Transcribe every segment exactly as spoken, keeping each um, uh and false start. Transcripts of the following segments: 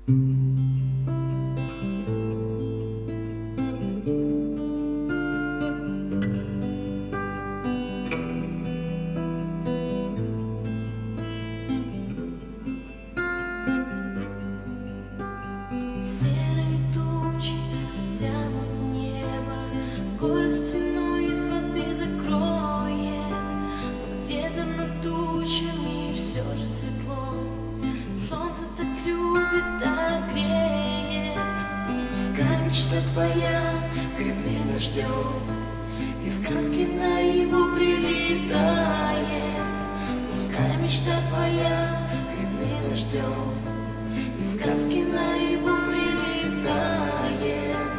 Мечта твоя крепнет дождем, и сказки наяву прилетает. Пускай мечта твоя крепнет дождем, и сказки наяву прилетает.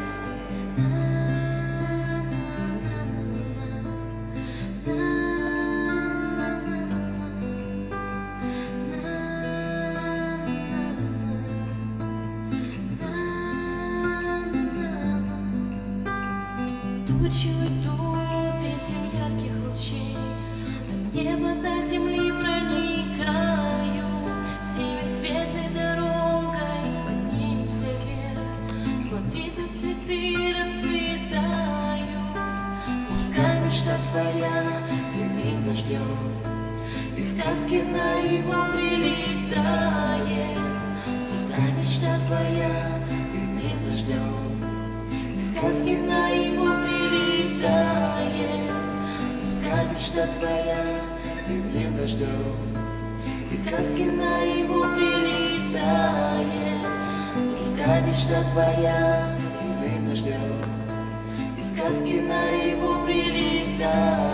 Тучи уйдут из семь ярких лучей, от неба до земли проникают. Синей светлой дорогой поднимемся вверх, смотри, тут цветы расцветают. Пускай мечта твоя крепнет дождем, и сказки наяву прилетает. Пускай мечта твоя крепнет дождем, и сказки наяву прилетает. Пускай мечта твоя крепнет дождем, и сказки наяву прилетает. Пускай мечта твоя крепнет дождем, и сказки наяву прилетает.